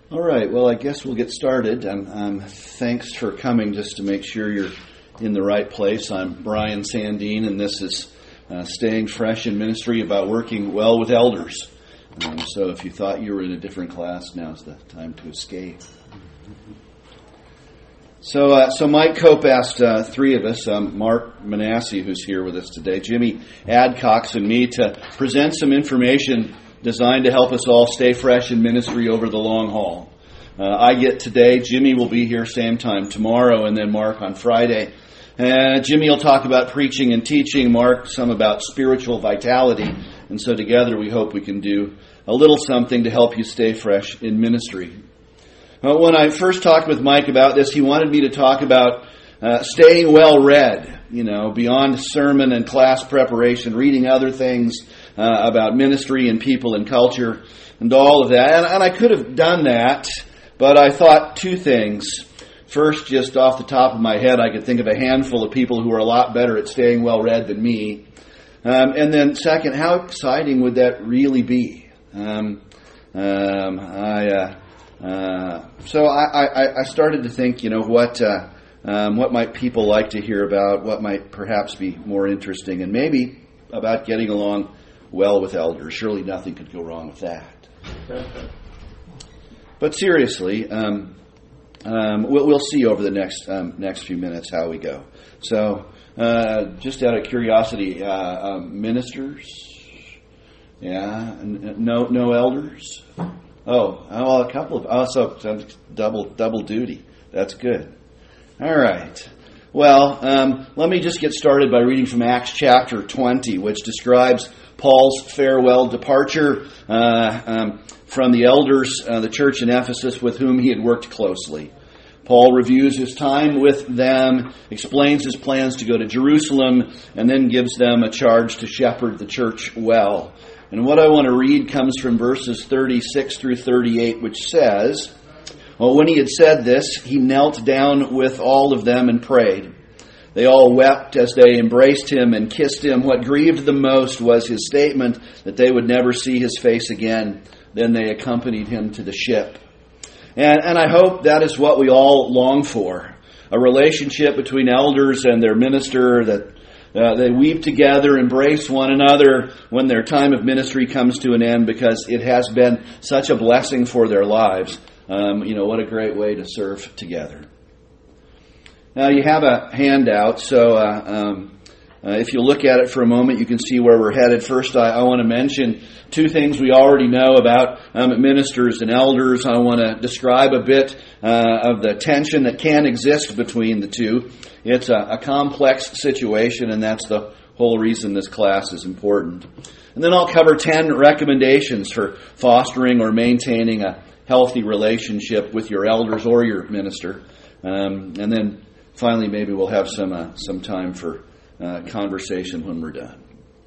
All right, well, I guess we'll get started. Thanks for coming, just to make sure you're in the right place. I'm Brian Sandine, and this is Staying Fresh in Ministry, about working well with elders. So if you thought you were in a different class, now's the time to escape. So Mike Cope asked three of us, Mark Manasseh, who's here with us today, Jimmy Adcox, and me, to present some information designed to help us all stay fresh in ministry over the long haul. I get today. Jimmy will be here same time tomorrow, and then Mark on Friday. Jimmy will talk about preaching and teaching, Mark some about spiritual vitality, and so together we hope we can do a little something to help you stay fresh in ministry. When I first talked with Mike about this, he wanted me to talk about staying well read, beyond sermon and class preparation, reading other things about ministry and people and culture and all of that. And I could have done that, but I thought two things. First, just off the top of my head, I could think of a handful of people who are a lot better at staying well read than me. And then second, how exciting would that really be? So I started to think, what might people like to hear about, what might perhaps be more interesting, and maybe about getting along well with elders. Surely nothing could go wrong with that. But seriously, we'll see over the next few minutes how we go. So, just out of curiosity, ministers, no elders. A couple of. So double duty. That's good. All right. Well, let me just get started by reading from Acts chapter 20, which describes Paul's farewell departure from the elders, the church in Ephesus with whom he had worked closely. Paul reviews his time with them, explains his plans to go to Jerusalem, and then gives them a charge to shepherd the church well. And what I want to read comes from verses 36 through 38, which says, when he had said this, he knelt down with all of them and prayed. They all wept as they embraced him and kissed him. What grieved them most was his statement that they would never see his face again. Then they accompanied him to the ship. And I hope that is what we all long for. A relationship between elders and their minister, that they weep together, embrace one another when their time of ministry comes to an end, because it has been such a blessing for their lives. What a great way to serve together. Now, you have a handout, so if you look at it for a moment, you can see where we're headed. First, I want to mention two things we already know about ministers and elders. I want to describe a bit of the tension that can exist between the two. It's a complex situation, and that's the whole reason this class is important. And then I'll cover 10 recommendations for fostering or maintaining a healthy relationship with your elders or your minister. And then finally, maybe we'll have some time for conversation when we're done.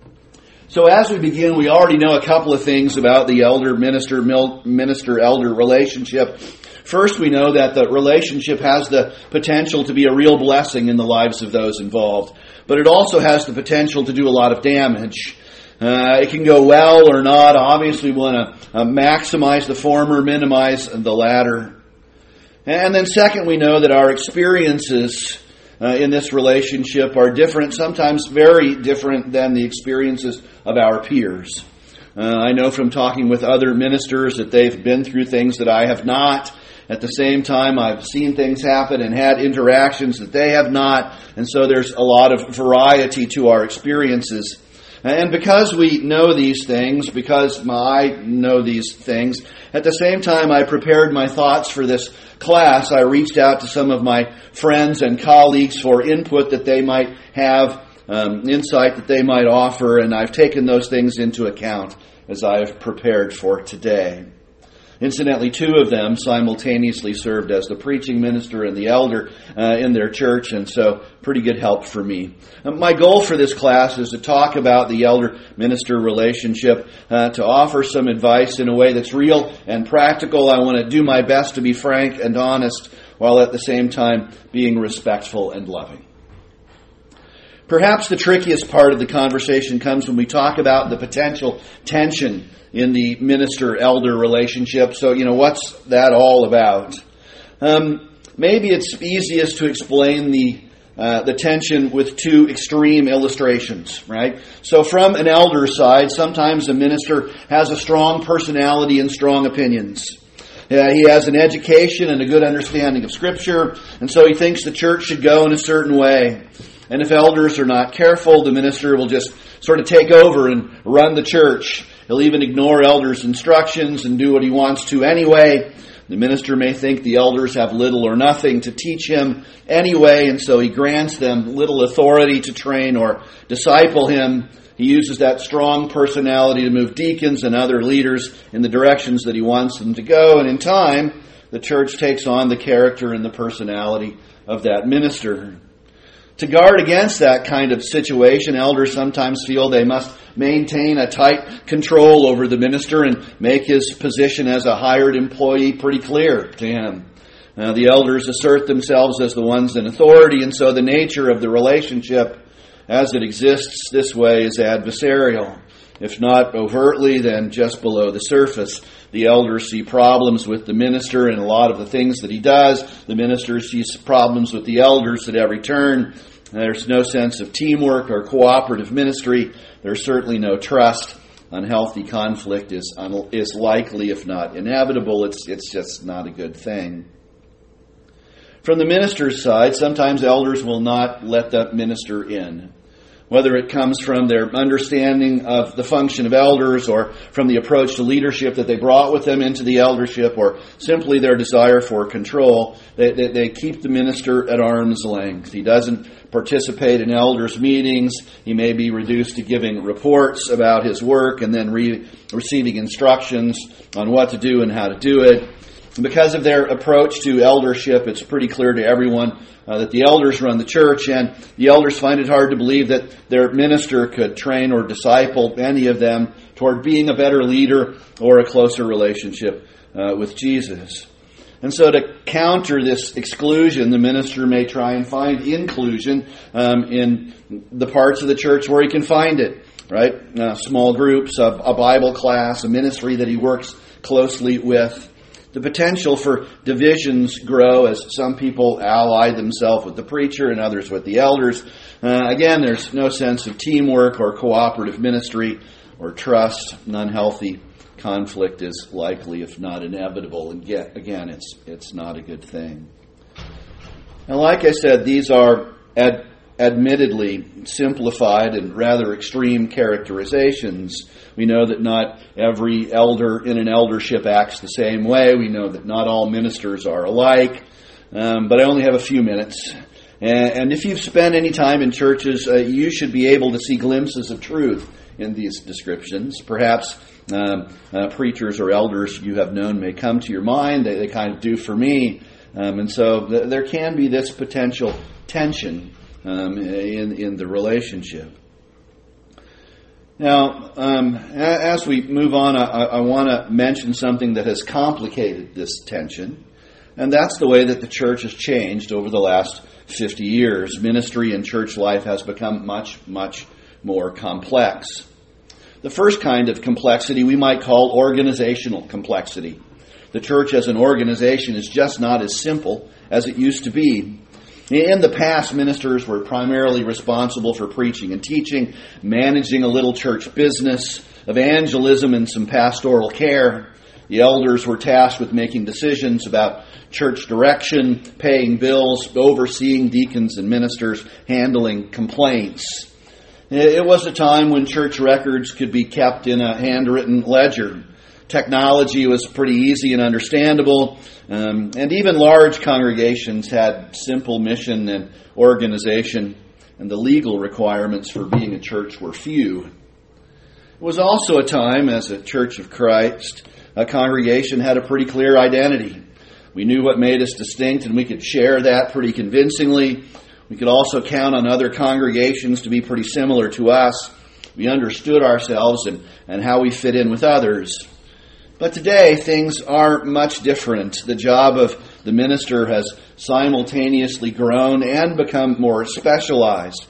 So as we begin, we already know a couple of things about the elder-minister-elder relationship. First, we know that the relationship has the potential to be a real blessing in the lives of those involved. But it also has the potential to do a lot of damage. It can go well or not. Obviously, we want to maximize the former, minimize the latter. And then second, we know that our experiences in this relationship are different, sometimes very different than the experiences of our peers. I know from talking with other ministers that they've been through things that I have not. At the same time, I've seen things happen and had interactions that they have not. And so there's a lot of variety to our experiences. And because we know these things, because I know these things, at the same time I prepared my thoughts for this class, I reached out to some of my friends and colleagues for input that they might have, insight that they might offer, and I've taken those things into account as I've prepared for today. Incidentally, two of them simultaneously served as the preaching minister and the elder in their church, and so pretty good help for me. My goal for this class is to talk about the elder-minister relationship, to offer some advice in a way that's real and practical. I want to do my best to be frank and honest, while at the same time being respectful and loving. Perhaps the trickiest part of the conversation comes when we talk about the potential tension in the minister-elder relationship. So, what's that all about? Maybe it's easiest to explain the tension with two extreme illustrations, right? So from an elder's side, sometimes a minister has a strong personality and strong opinions. He has an education and a good understanding of Scripture, and so he thinks the church should go in a certain way. And if elders are not careful, the minister will just sort of take over and run the church. He'll even ignore elders' instructions and do what he wants to anyway. The minister may think the elders have little or nothing to teach him anyway, and so he grants them little authority to train or disciple him. He uses that strong personality to move deacons and other leaders in the directions that he wants them to go, and in time, the church takes on the character and the personality of that minister. To guard against that kind of situation, elders sometimes feel they must maintain a tight control over the minister and make his position as a hired employee pretty clear to him. The elders assert themselves as the ones in authority, and so the nature of the relationship as it exists this way is adversarial. If not overtly, then just below the surface. The elders see problems with the minister and a lot of the things that he does. The minister sees problems with the elders at every turn. There's no sense of teamwork or cooperative ministry. There's certainly no trust. Unhealthy conflict is likely, if not inevitable. It's just not a good thing. From the minister's side, sometimes elders will not let the minister in. Whether it comes from their understanding of the function of elders or from the approach to leadership that they brought with them into the eldership or simply their desire for control, they keep the minister at arm's length. He doesn't participate in elders' meetings. He may be reduced to giving reports about his work and then receiving instructions on what to do and how to do it. And because of their approach to eldership, it's pretty clear to everyone that the elders run the church, and the elders find it hard to believe that their minister could train or disciple any of them toward being a better leader or a closer relationship with Jesus. And so to counter this exclusion, the minister may try and find inclusion in the parts of the church where he can find it, right? Small groups, a Bible class, a ministry that he works closely with. The potential for divisions grow as some people ally themselves with the preacher and others with the elders. Again, there's no sense of teamwork or cooperative ministry or trust. An unhealthy conflict is likely, if not inevitable. And yet, again, it's not a good thing. And like I said, these are admittedly simplified and rather extreme characterizations. We know that not every elder in an eldership acts the same way. We know that not all ministers are alike. But I only have a few minutes. And if you've spent any time in churches, you should be able to see glimpses of truth in these descriptions. Perhaps preachers or elders you have known may come to your mind. They kind of do for me. And so there can be this potential tension in the relationship. Now, as we move on, I want to mention something that has complicated this tension, and that's the way that the church has changed over the last 50 years. Ministry and church life has become much, much more complex. The first kind of complexity we might call organizational complexity. The church as an organization is just not as simple as it used to be. In the past, ministers were primarily responsible for preaching and teaching, managing a little church business, evangelism, and some pastoral care. The elders were tasked with making decisions about church direction, paying bills, overseeing deacons and ministers, handling complaints. It was a time when church records could be kept in a handwritten ledger. Technology was pretty easy and understandable, and even large congregations had simple mission and organization, and the legal requirements for being a church were few. It was also a time, as a Church of Christ, a congregation had a pretty clear identity. We knew what made us distinct, and we could share that pretty convincingly. We could also count on other congregations to be pretty similar to us. We understood ourselves and how we fit in with others. But today, things are much different. The job of the minister has simultaneously grown and become more specialized.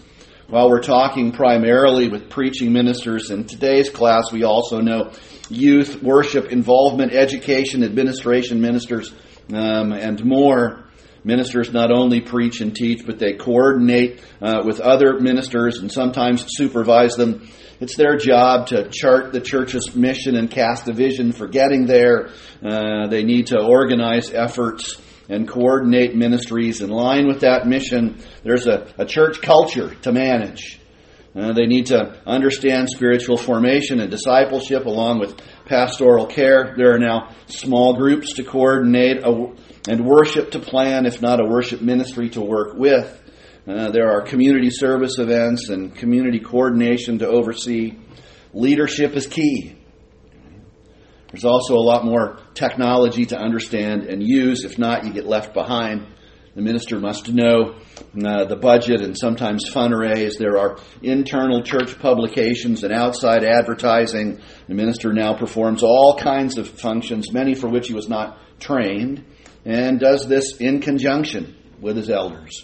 While we're talking primarily with preaching ministers in today's class, we also know youth, worship, involvement, education, administration ministers, and more. Ministers not only preach and teach, but they coordinate with other ministers and sometimes supervise them. It's their job to chart the church's mission and cast a vision for getting there. They need to organize efforts and coordinate ministries in line with that mission. There's a church culture to manage. They need to understand spiritual formation and discipleship along with pastoral care. There are now small groups to coordinate and worship to plan, if not a worship ministry to work with. There are community service events and community coordination to oversee. Leadership is key. There's also a lot more technology to understand and use. If not, you get left behind. The minister must know the budget and sometimes fundraise. There are internal church publications and outside advertising. The minister now performs all kinds of functions, many for which he was not trained, and does this in conjunction with his elders.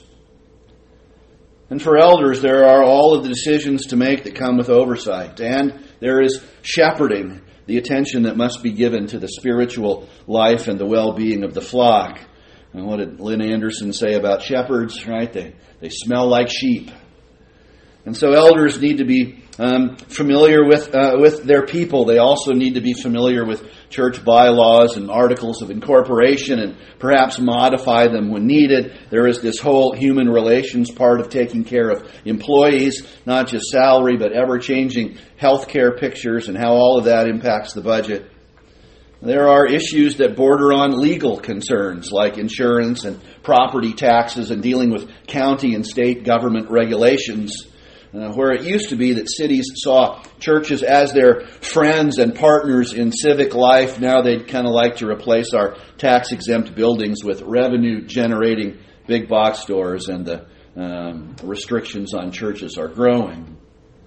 And for elders, there are all of the decisions to make that come with oversight. And there is shepherding, the attention that must be given to the spiritual life and the well-being of the flock. And what did Lynn Anderson say about shepherds, right? They smell like sheep. And so elders need to be familiar with their people. They also need to be familiar with church bylaws and articles of incorporation and perhaps modify them when needed. There is this whole human relations part of taking care of employees, not just salary, but ever-changing healthcare pictures and how all of that impacts the budget. There are issues that border on legal concerns like insurance and property taxes and dealing with county and state government regulations. Where it used to be that cities saw churches as their friends and partners in civic life, now they'd kind of like to replace our tax-exempt buildings with revenue-generating big box stores, and the restrictions on churches are growing.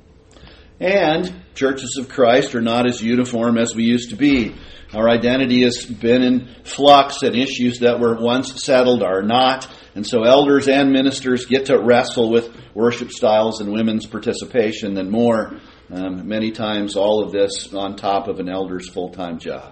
And churches of Christ are not as uniform as we used to be. Our identity has been in flux, and issues that were once settled are not. And so elders and ministers get to wrestle with worship styles and women's participation and more. Many times all of this on top of an elder's full-time job.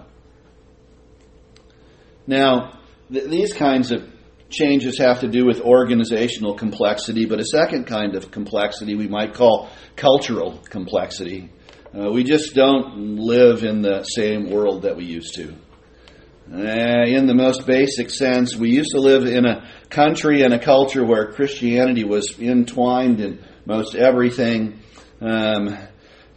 Now, these kinds of changes have to do with organizational complexity, but a second kind of complexity we might call cultural complexity. We just don't live in the same world that we used to. In the most basic sense, we used to live in a country and a culture where Christianity was entwined in most everything, and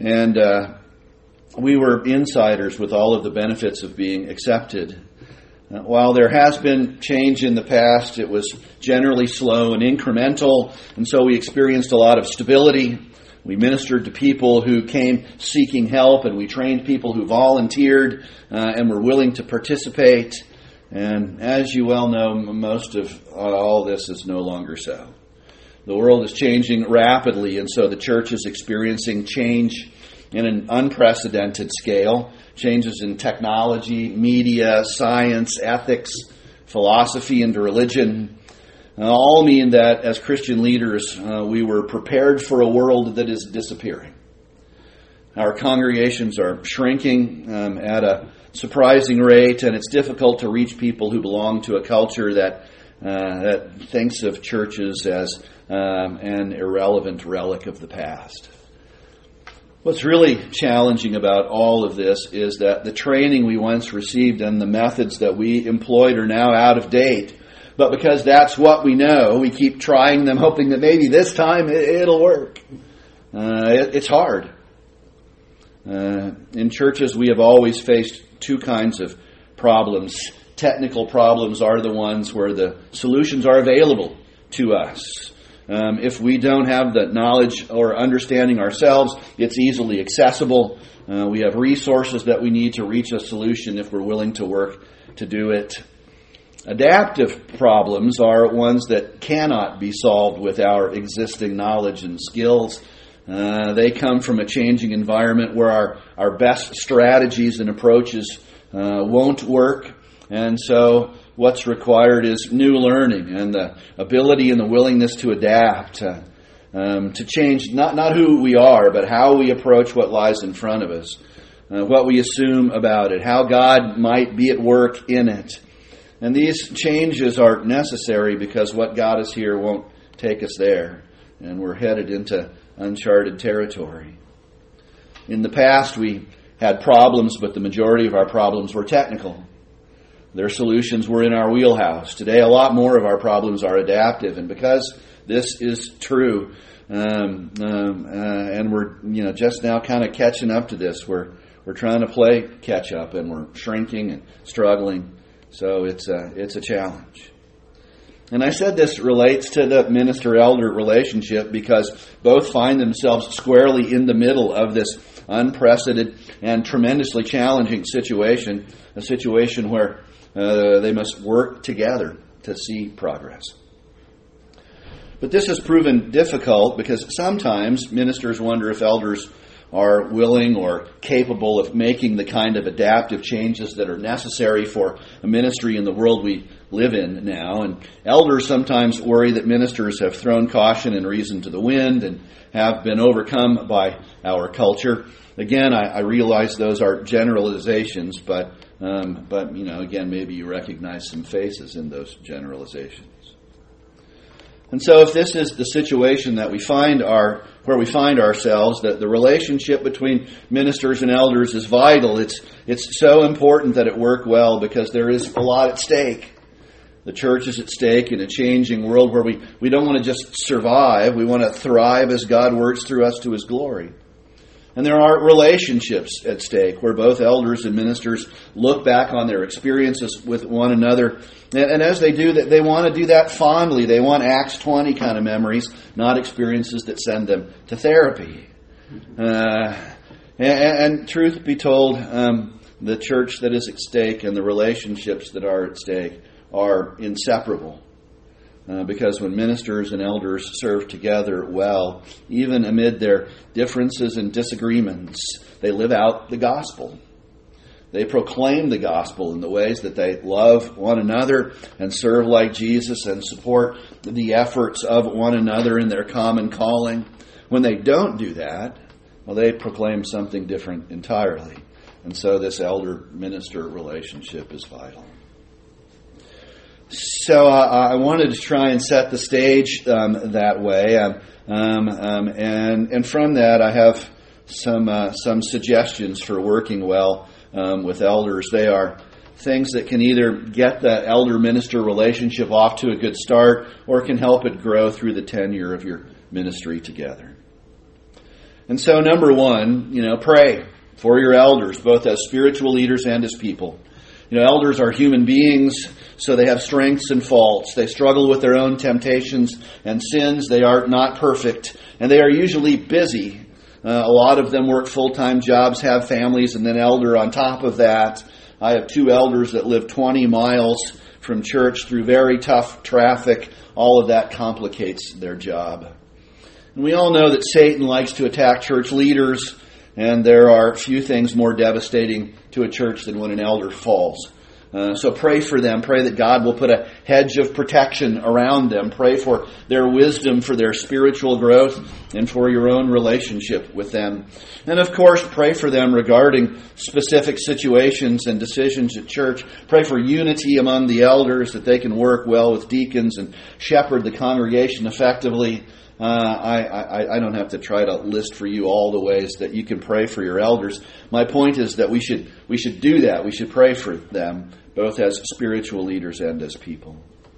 we were insiders with all of the benefits of being accepted. While there has been change in the past, it was generally slow and incremental, and so we experienced a lot of stability. We ministered to people who came seeking help, and we trained people who volunteered and were willing to participate. And as you well know, most of all this is no longer so. The world is changing rapidly, and so the church is experiencing change in an unprecedented scale. Changes in technology, media, science, ethics, philosophy, and religion. All mean that as Christian leaders, we were prepared for a world that is disappearing. Our congregations are shrinking at a surprising rate, and it's difficult to reach people who belong to a culture that thinks of churches as an irrelevant relic of the past. What's really challenging about all of this is that the training we once received and the methods that we employed are now out of date. But because that's what we know, we keep trying them, hoping that maybe this time it'll work. It's hard. In churches, we have always faced two kinds of problems. Technical problems are the ones where the solutions are available to us. If we don't have the knowledge or understanding ourselves, it's easily accessible. We have resources that we need to reach a solution if we're willing to work to do it. Adaptive problems are ones that cannot be solved with our existing knowledge and skills. They come from a changing environment where our best strategies and approaches won't work. And so what's required is new learning and the ability and the willingness to adapt. to change not who we are, but how we approach what lies in front of us, what we assume about it, how God might be at work in it. And these changes are necessary because what got us here won't take us there, and we're headed into uncharted territory. In the past, we had problems, but the majority of our problems were technical. Their solutions were in our wheelhouse. Today, a lot more of our problems are adaptive, and because this is true, and we're just now kind of catching up to this. We're trying to play catch up, and we're shrinking and struggling. So it's a challenge. And I said this relates to the minister-elder relationship because both find themselves squarely in the middle of this unprecedented and tremendously challenging situation, a situation where they must work together to see progress. But this has proven difficult because sometimes ministers wonder if elders are willing or capable of making the kind of adaptive changes that are necessary for a ministry in the world we live in now. And elders sometimes worry that ministers have thrown caution and reason to the wind and have been overcome by our culture. Again, I realize those are generalizations, but again, maybe you recognize some faces in those generalizations. And so if this is the situation that where we find ourselves, that the relationship between ministers and elders is vital. It's so important that it work well because there is a lot at stake. The church is at stake in a changing world where we don't want to just survive. We want to thrive as God works through us to His glory. And there are relationships at stake where both elders and ministers look back on their experiences with one another. And as they do that, they want to do that fondly. They want Acts 20 kind of memories, not experiences that send them to therapy. And truth be told, the church that is at stake and the relationships that are at stake are inseparable. Because when ministers and elders serve together well, even amid their differences and disagreements, they live out the gospel. They proclaim the gospel in the ways that they love one another and serve like Jesus and support the efforts of one another in their common calling. When they don't do that, well, they proclaim something different entirely. And so this elder-minister relationship is vital. So I wanted to try and set the stage that way, and from that I have some suggestions for working well with elders. They are things that can either get the elder-minister relationship off to a good start or can help it grow through the tenure of your ministry together. And so number one, pray for your elders, both as spiritual leaders and as people. Elders are human beings, so they have strengths and faults. They struggle with their own temptations and sins. They are not perfect, and they are usually busy. A lot of them work full-time jobs, have families, and then elder on top of that. I have 2 elders that live 20 miles from church through very tough traffic. All of that complicates their job. And we all know that Satan likes to attack church leaders, and there are few things more devastating to a church than when an elder falls. So pray for them. Pray that God will put a hedge of protection around them. Pray for their wisdom, for their spiritual growth, and for your own relationship with them. And of course, pray for them regarding specific situations and decisions at church. Pray for unity among the elders, that they can work well with deacons and shepherd the congregation effectively. I don't have to try to list for you all the ways that you can pray for your elders. My point is that we should do that. We should pray for them, both as spiritual leaders and as people.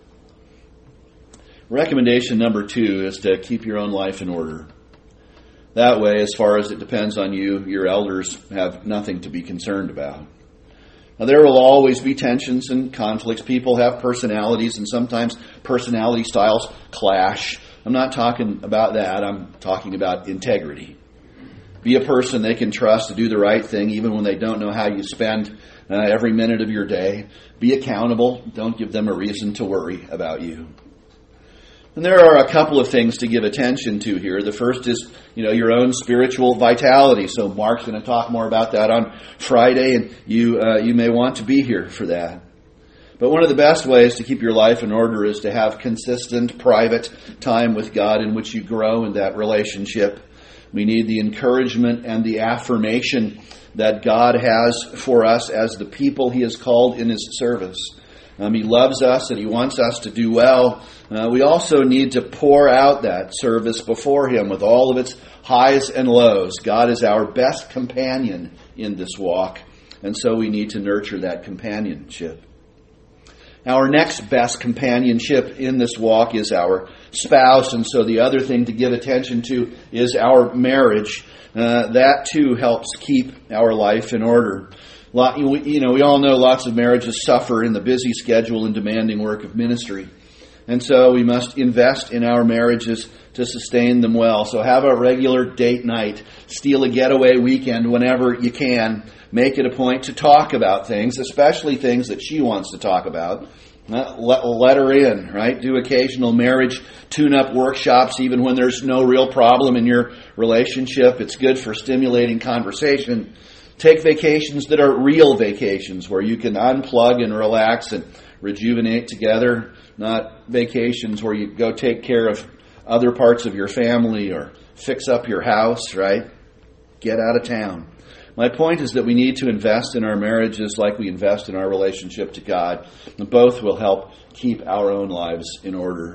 Recommendation number 2 is to keep your own life in order. That way, as far as it depends on you, your elders have nothing to be concerned about. Now, there will always be tensions and conflicts. People have personalities, and sometimes personality styles clash. I'm not talking about that. I'm talking about integrity. Be a person they can trust to do the right thing even when they don't know how you spend every minute of your day. Be accountable. Don't give them a reason to worry about you. And there are a couple of things to give attention to here. The first is, your own spiritual vitality. So Mark's going to talk more about that on Friday, and you may want to be here for that. But one of the best ways to keep your life in order is to have consistent private time with God in which you grow in that relationship. We need the encouragement and the affirmation that God has for us as the people He has called in His service. He loves us and He wants us to do well. We also need to pour out that service before Him with all of its highs and lows. God is our best companion in this walk, and so we need to nurture that companionship. Our next best companionship in this walk is our spouse, and so the other thing to give attention to is our marriage. That too helps keep our life in order. We all know lots of marriages suffer in the busy schedule and demanding work of ministry. And so we must invest in our marriages to sustain them well. So have a regular date night. Steal a getaway weekend whenever you can. Make it a point to talk about things, especially things that she wants to talk about. Let her in, right? Do occasional marriage tune-up workshops even when there's no real problem in your relationship. It's good for stimulating conversation. Take vacations that are real vacations where you can unplug and relax and rejuvenate together, not vacations where you go take care of other parts of your family or fix up your house, right? Get out of town. My point is that we need to invest in our marriages like we invest in our relationship to God. And both will help keep our own lives in order.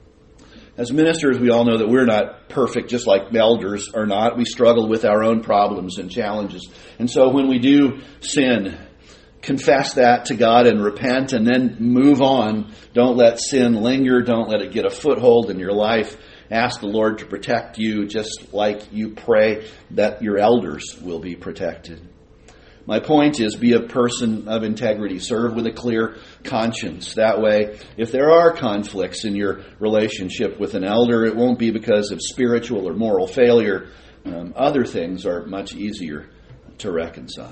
As ministers, we all know that we're not perfect, just like elders are not. We struggle with our own problems and challenges. And so when we do sin, confess that to God and repent and then move on. Don't let sin linger. Don't let it get a foothold in your life. Ask the Lord to protect you just like you pray that your elders will be protected. My point is, be a person of integrity. Serve with a clear conscience. That way, if there are conflicts in your relationship with an elder, it won't be because of spiritual or moral failure. Other things are much easier to reconcile.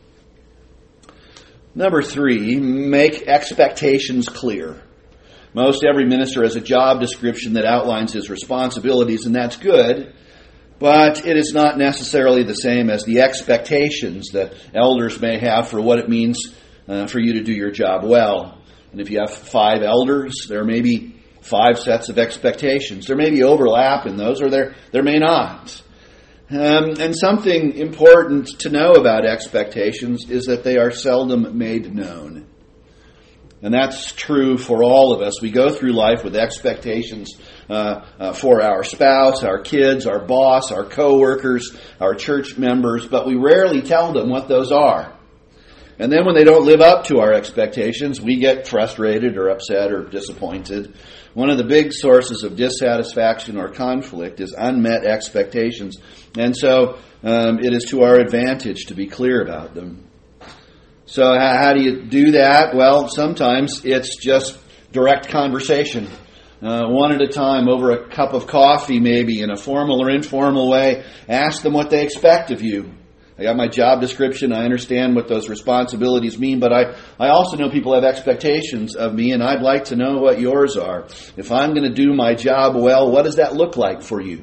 Number 3, make expectations clear. Most every minister has a job description that outlines his responsibilities, and that's good, but it is not necessarily the same as the expectations that elders may have for what it means for you to do your job well. And if you have 5 elders, there may be 5 sets of expectations. There may be overlap in those, or there may not. And something important to know about expectations is that they are seldom made known. And that's true for all of us. We go through life with expectations for our spouse, our kids, our boss, our coworkers, our church members, but we rarely tell them what those are. And then when they don't live up to our expectations, we get frustrated or upset or disappointed. One of the big sources of dissatisfaction or conflict is unmet expectations. And so it is to our advantage to be clear about them. So how do you do that? Well, sometimes it's just direct conversation. One at a time, over a cup of coffee maybe, in a formal or informal way. Ask them what they expect of you. I got my job description. I understand what those responsibilities mean, but I also know people have expectations of me, and I'd like to know what yours are. If I'm going to do my job well, what does that look like for you?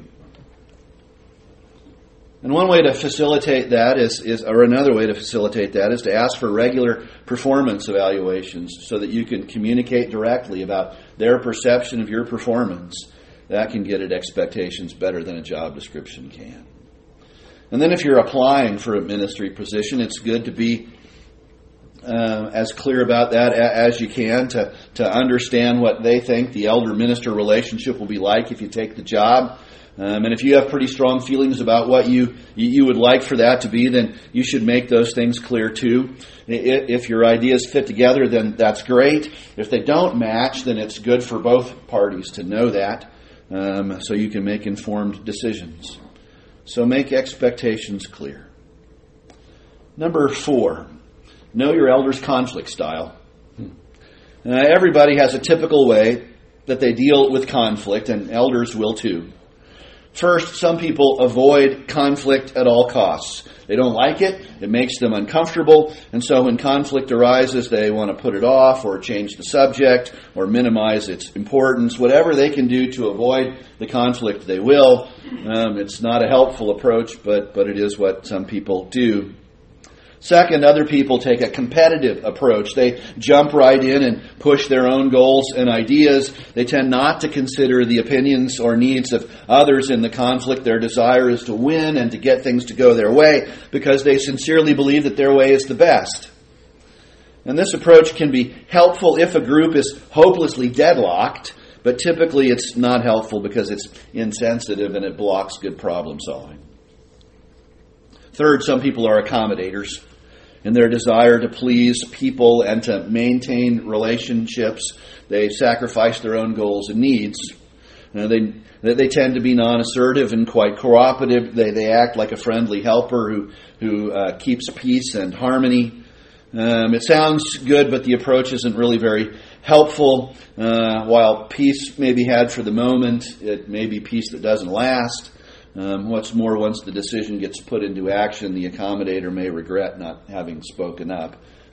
And one way to facilitate that is another way to facilitate that is to ask for regular performance evaluations so that you can communicate directly about their perception of your performance. That can get at expectations better than a job description can. And then if you're applying for a ministry position, it's good to be as clear about that as you can to understand what they think the elder-minister relationship will be like if you take the job. And if you have pretty strong feelings about what you would like for that to be, then you should make those things clear too. If your ideas fit together, then that's great. If they don't match, then it's good for both parties to know that so you can make informed decisions. So make expectations clear. Number 4, know your elder's conflict style. Everybody has a typical way that they deal with conflict, and elders will too. First, some people avoid conflict at all costs. They don't like it. It makes them uncomfortable. And so when conflict arises, they want to put it off or change the subject or minimize its importance. Whatever they can do to avoid the conflict, they will. It's not a helpful approach, but it is what some people do. Second, other people take a competitive approach. They jump right in and push their own goals and ideas. They tend not to consider the opinions or needs of others in the conflict. Their desire is to win and to get things to go their way because they sincerely believe that their way is the best. And this approach can be helpful if a group is hopelessly deadlocked, but typically it's not helpful because it's insensitive and it blocks good problem solving. Third, some people are accommodators in their desire to please people and to maintain relationships. They sacrifice their own goals and needs. They tend to be non-assertive and quite cooperative. They act like a friendly helper who keeps peace and harmony. It sounds good, but the approach isn't really very helpful. While peace may be had for the moment, it may be peace that doesn't last. What's more, once the decision gets put into action, the accommodator may regret not having spoken up.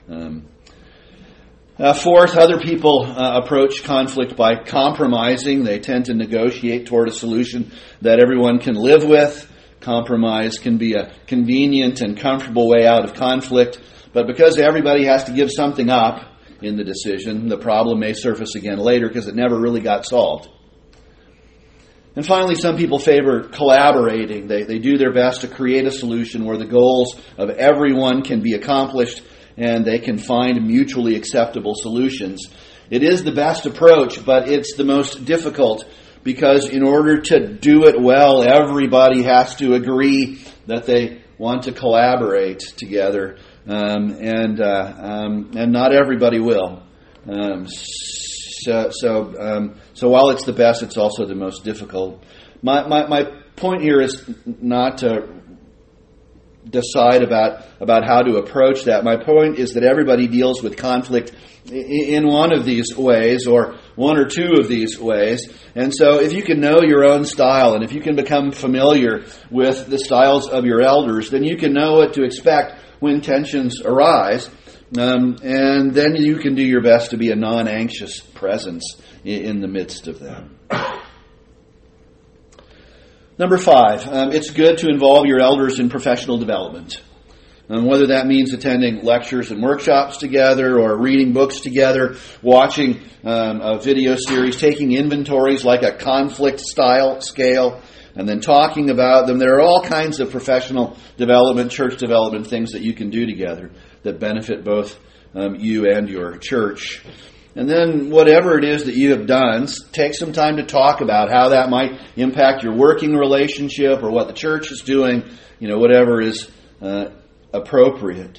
Fourth, other people approach conflict by compromising. They tend to negotiate toward a solution that everyone can live with. Compromise can be a convenient and comfortable way out of conflict, but because everybody has to give something up in the decision, the problem may surface again later because it never really got solved. And finally, some people favor collaborating. They do their best to create a solution where the goals of everyone can be accomplished and they can find mutually acceptable solutions. It is the best approach, but it's the most difficult because in order to do it well, everybody has to agree that they want to collaborate together, and not everybody will. So while it's the best, it's also the most difficult. My point here is not to decide about how to approach that. My point is that everybody deals with conflict in one of these ways or one or two of these ways. And so if you can know your own style and if you can become familiar with the styles of your elders, then you can know what to expect when tensions arise. And then you can do your best to be a non-anxious presence in the midst of them. Number 5, it's good to involve your elders in professional development. Whether that means attending lectures and workshops together or reading books together, watching a video series, taking inventories like a conflict style scale, and then talking about them. There are all kinds of professional development, church development things that you can do together that benefit both you and your church. And then whatever it is that you have done, take some time to talk about how that might impact your working relationship or what the church is doing, whatever is appropriate.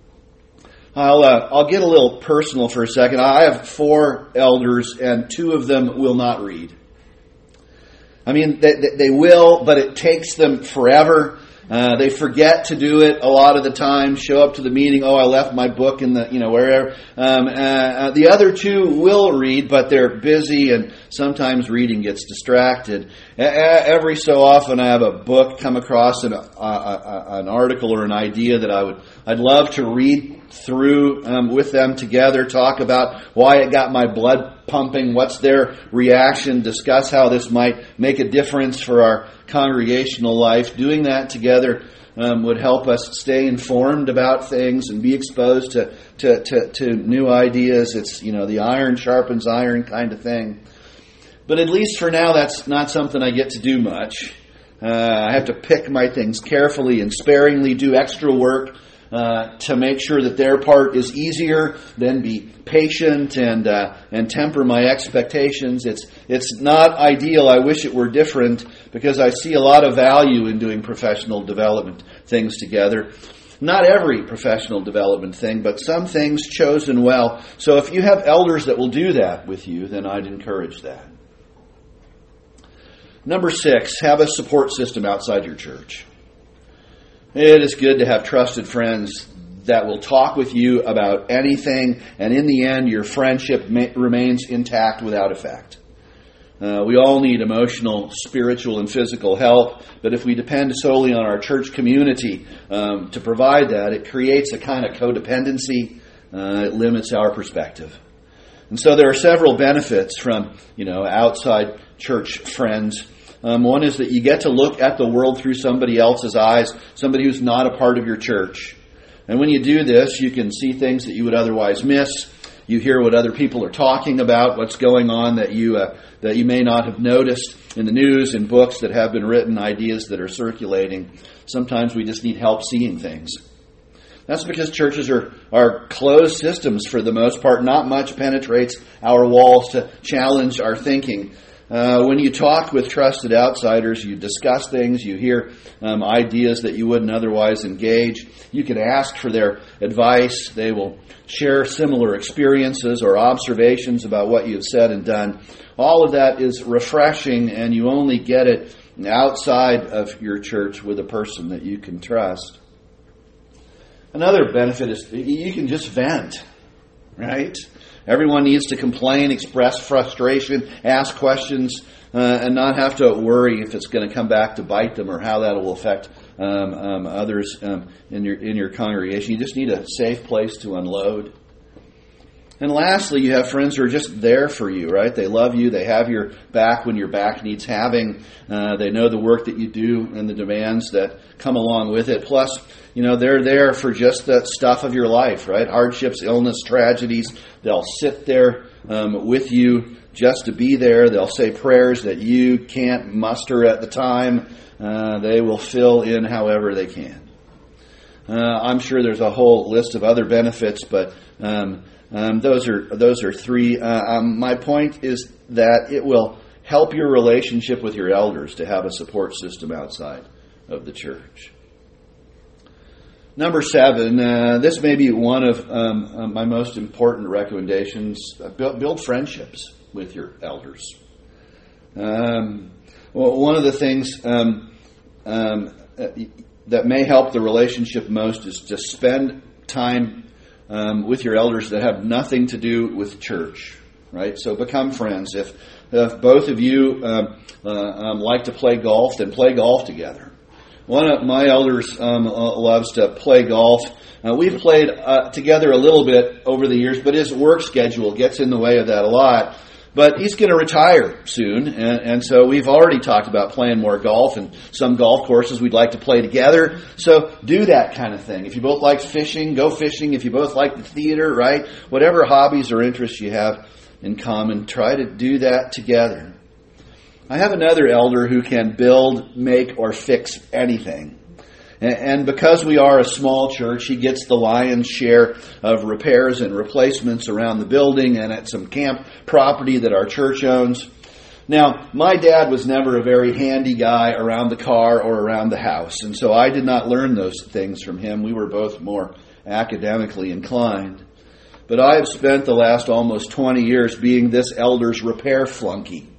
I'll get a little personal for a second. I have 4 elders and 2 of them will not read. I mean, they will, but it takes them forever. They forget to do it a lot of the time, show up to the meeting, I left my book in the, wherever. The other 2 will read, but they're busy and sometimes reading gets distracted. Every so often I have a book come across an article or an idea that I'd love to read through with them together, talk about why it got my blood pumping, what's their reaction, discuss how this might make a difference for our congregational life. Doing that together would help us stay informed about things and be exposed to new ideas. It's, the iron sharpens iron kind of thing. But at least for now, that's not something I get to do much. I have to pick my things carefully and sparingly, do extra work to make sure that their part is easier, then be patient and temper my expectations. It's not ideal. I wish it were different because I see a lot of value in doing professional development things together. Not every professional development thing, but some things chosen well. So if you have elders that will do that with you, then I'd encourage that. Number 6, have a support system outside your church. It is good to have trusted friends that will talk with you about anything, and in the end, your friendship remains intact without effect. We all need emotional, spiritual, and physical help, but if we depend solely on our church community to provide that, it creates a kind of codependency. It limits our perspective. And so there are several benefits from, outside church friends. One is that you get to look at the world through somebody else's eyes, somebody who's not a part of your church. And when you do this, you can see things that you would otherwise miss. You hear what other people are talking about, what's going on that you may not have noticed in the news, in books that have been written, ideas that are circulating. Sometimes we just need help seeing things. That's because churches are closed systems for the most part. Not much penetrates our walls to challenge our thinking. When you talk with trusted outsiders, you discuss things, you hear ideas that you wouldn't otherwise engage. You can ask for their advice. They will share similar experiences or observations about what you've said and done. All of that is refreshing, and you only get it outside of your church with a person that you can trust. Another benefit is you can just vent, right? Everyone needs to complain, express frustration, ask questions, and not have to worry if it's going to come back to bite them or how that will affect others in your congregation. You just need a safe place to unload. And lastly, you have friends who are just there for you, right? They love you. They have your back when your back needs having. They know the work that you do and the demands that come along with it. Plus, they're there for just the stuff of your life, right? Hardships, illness, tragedies. They'll sit there with you just to be there. They'll say prayers that you can't muster at the time. They will fill in however they can. I'm sure there's a whole list of other benefits, but those are three. My point is that it will help your relationship with your elders to have a support system outside of the church. Number 7, this may be one of my most important recommendations. Build friendships with your elders. One of the things that may help the relationship most is to spend time with your elders that have nothing to do with church, right? So become friends. If both of you like to play golf, then play golf together. One of my elders loves to play golf. We've played together a little bit over the years, but his work schedule gets in the way of that a lot. But he's going to retire soon, and so we've already talked about playing more golf, and some golf courses we'd like to play together. So do that kind of thing. If you both like fishing, go fishing. If you both like the theater, right? Whatever hobbies or interests you have in common, try to do that together. I have another elder who can build, make, or fix anything. And because we are a small church, he gets the lion's share of repairs and replacements around the building and at some camp property that our church owns. Now, my dad was never a very handy guy around the car or around the house, and so I did not learn those things from him. We were both more academically inclined. But I have spent the last almost 20 years being this elder's repair flunky.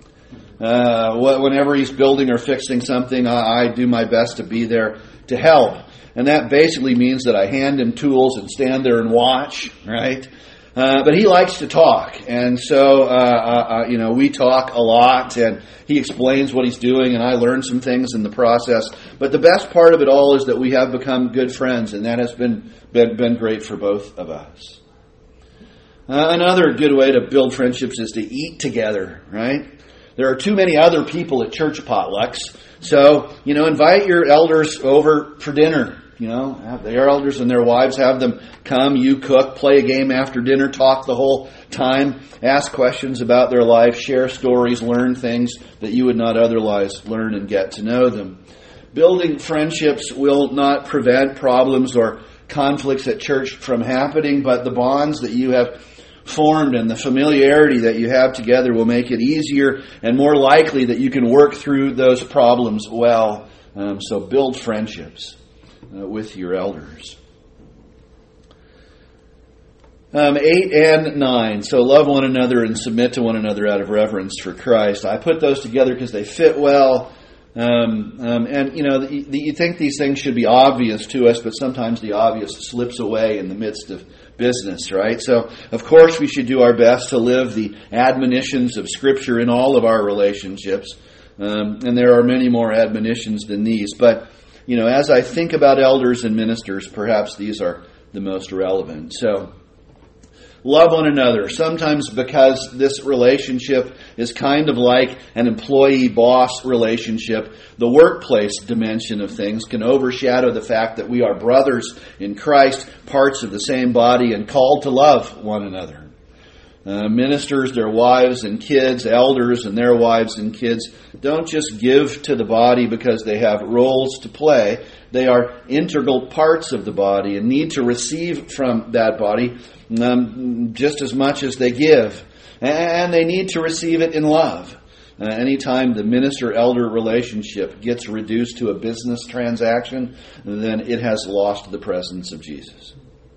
Whenever he's building or fixing something, I do my best to be there to help. And that basically means that I hand him tools and stand there and watch, right? But he likes to talk. And so, we talk a lot, and he explains what he's doing, and I learn some things in the process. But the best part of it all is that we have become good friends, and that has been great for both of us. Another good way to build friendships is to eat together, right? There are too many other people at church potlucks. So, invite your elders over for dinner. Have their elders and their wives, have them come, you cook, play a game after dinner, talk the whole time, ask questions about their life, share stories, learn things that you would not otherwise learn and get to know them. Building friendships will not prevent problems or conflicts at church from happening, but the bonds that you have formed and the familiarity that you have together will make it easier and more likely that you can work through those problems well. So build friendships with your elders. 8 and 9. So love one another and submit to one another out of reverence for Christ. I put those together because they fit well. You think these things should be obvious to us, but sometimes the obvious slips away in the midst of business, right? So, of course, we should do our best to live the admonitions of Scripture in all of our relationships. And there are many more admonitions than these. But, as I think about elders and ministers, perhaps these are the most relevant. So, love one another. Sometimes because this relationship is kind of like an employee-boss relationship, the workplace dimension of things can overshadow the fact that we are brothers in Christ, parts of the same body, and called to love one another. Ministers, their wives and kids, elders and their wives and kids, don't just give to the body because they have roles to play. They are integral parts of the body and need to receive from that body just as much as they give. And they need to receive it in love. Anytime the minister-elder relationship gets reduced to a business transaction, then it has lost the presence of Jesus.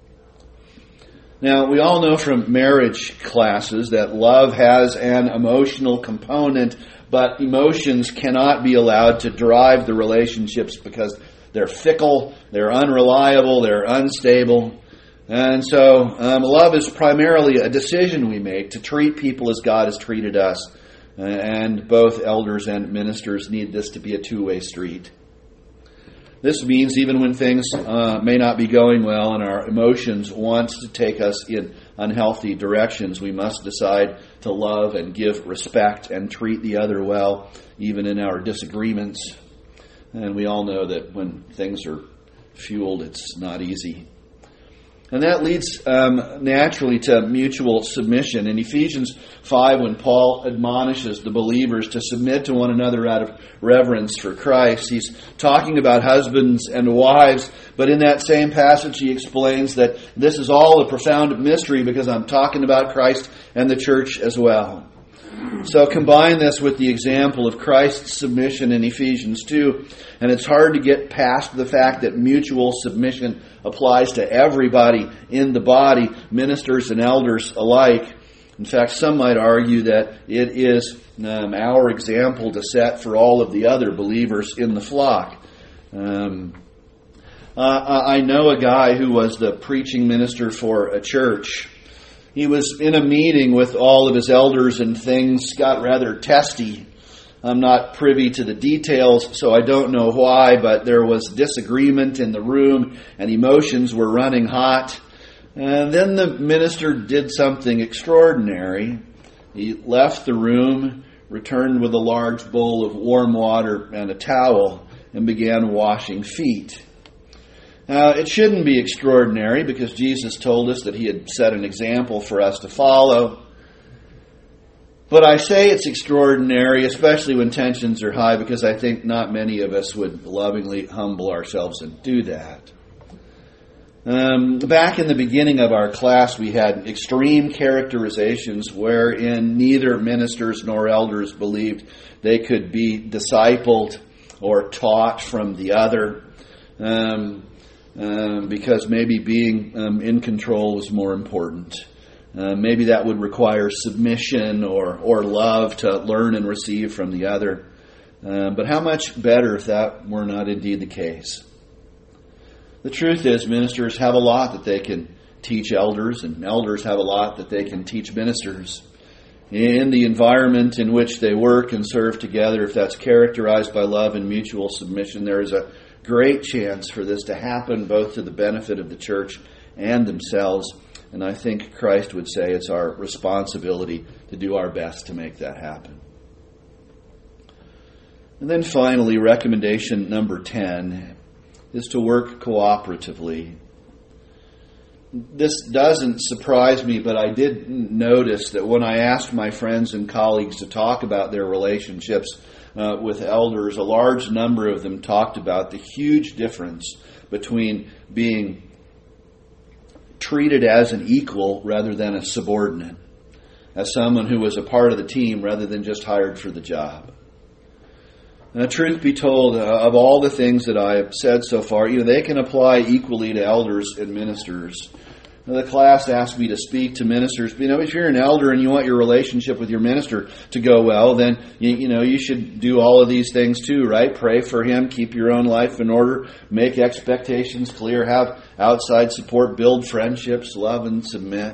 Now, we all know from marriage classes that love has an emotional component, but emotions cannot be allowed to drive the relationships because they're fickle, they're unreliable, they're unstable. And so love is primarily a decision we make to treat people as God has treated us. And both elders and ministers need this to be a two-way street. This means even when things may not be going well and our emotions want to take us in unhealthy directions, we must decide to love and give respect and treat the other well, even in our disagreements. And we all know that when things are fueled, it's not easy. And that leads naturally to mutual submission. In Ephesians 5, when Paul admonishes the believers to submit to one another out of reverence for Christ, he's talking about husbands and wives, but in that same passage he explains that this is all a profound mystery because I'm talking about Christ and the church as well. So combine this with the example of Christ's submission in Ephesians 2, and it's hard to get past the fact that mutual submission applies to everybody in the body, ministers and elders alike. In fact, some might argue that it is our example to set for all of the other believers in the flock. I know a guy who was the preaching minister for a church. He was in a meeting with all of his elders and things got rather testy. I'm not privy to the details, so I don't know why, but there was disagreement in the room and emotions were running hot. And then the minister did something extraordinary. He left the room, returned with a large bowl of warm water and a towel, and began washing feet. Now, it shouldn't be extraordinary because Jesus told us that he had set an example for us to follow. But I say it's extraordinary, especially when tensions are high, because I think not many of us would lovingly humble ourselves and do that. Back in the beginning of our class, we had extreme characterizations wherein neither ministers nor elders believed they could be discipled or taught from the other. Because maybe being in control was more important. Maybe that would require submission or love to learn and receive from the other. But how much better if that were not indeed the case? The truth is, ministers have a lot that they can teach elders, and elders have a lot that they can teach ministers. In the environment in which they work and serve together, if that's characterized by love and mutual submission, there is a great chance for this to happen both to the benefit of the church and themselves. And I think Christ would say it's our responsibility to do our best to make that happen. And then finally, recommendation number 10 is to work cooperatively. This doesn't surprise me, but I did notice that when I asked my friends and colleagues to talk about their relationships with elders, a large number of them talked about the huge difference between being treated as an equal rather than a subordinate, as someone who was a part of the team rather than just hired for the job. Now, truth be told, of all the things that I have said so far, they can apply equally to elders and ministers. The class asked me to speak to ministers. If you're an elder and you want your relationship with your minister to go well, then you should do all of these things too, right? Pray for him, keep your own life in order, make expectations clear, have outside support, build friendships, love and submit.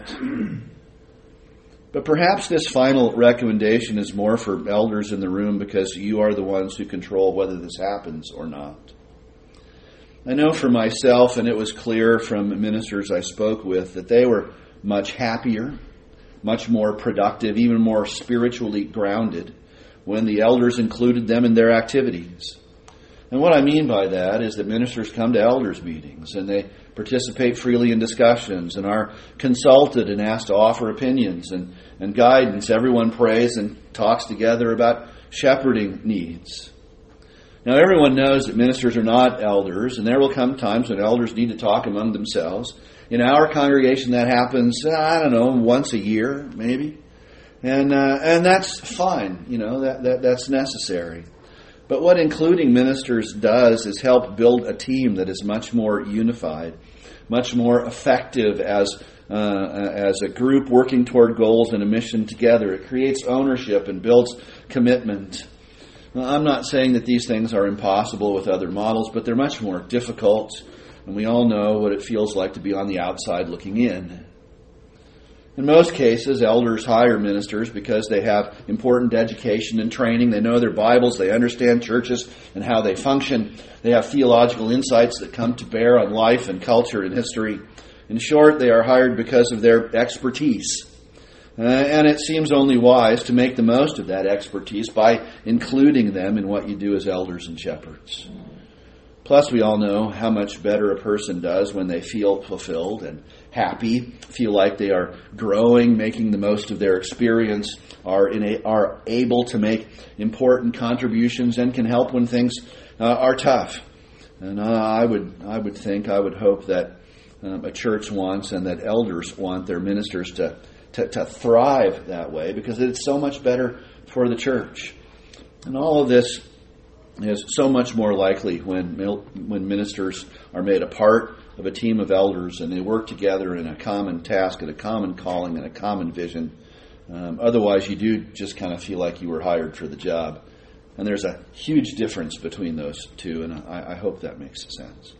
But perhaps this final recommendation is more for elders in the room because you are the ones who control whether this happens or not. I know for myself, and it was clear from ministers I spoke with, that they were much happier, much more productive, even more spiritually grounded when the elders included them in their activities. And what I mean by that is that ministers come to elders' meetings and they participate freely in discussions and are consulted and asked to offer opinions and guidance. Everyone prays and talks together about shepherding needs. Now, everyone knows that ministers are not elders, and there will come times when elders need to talk among themselves. In our congregation, that happens, once a year, maybe. And that's fine, that's necessary. But what including ministers does is help build a team that is much more unified, much more effective as a group working toward goals and a mission together. It creates ownership and builds commitment. Now, I'm not saying that these things are impossible with other models, but they're much more difficult, and we all know what it feels like to be on the outside looking in. In most cases, elders hire ministers because they have important education and training. They know their Bibles, they understand churches and how they function. They have theological insights that come to bear on life and culture and history. In short, they are hired because of their expertise. And it seems only wise to make the most of that expertise by including them in what you do as elders and shepherds. Plus, we all know how much better a person does when they feel fulfilled and happy, feel like they are growing, making the most of their experience, are able to make important contributions, and can help when things are tough. And I would hope that a church wants and that elders want their ministers to thrive that way, because it's so much better for the church. And all of this is so much more likely when ministers are made a part of a team of elders and they work together in a common task and a common calling and a common vision. Otherwise, you do just kind of feel like you were hired for the job. And there's a huge difference between those two, and I hope that makes sense.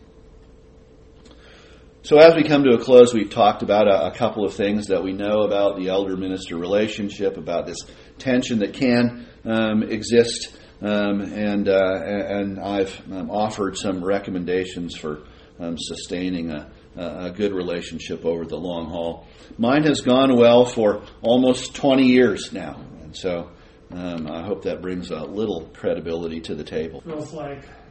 So as we come to a close, we've talked about a couple of things that we know about the elder-minister relationship, about this tension that can exist, and I've offered some recommendations for sustaining a good relationship over the long haul. Mine has gone well for almost 20 years now, and so I hope that brings a little credibility to the table. Feels like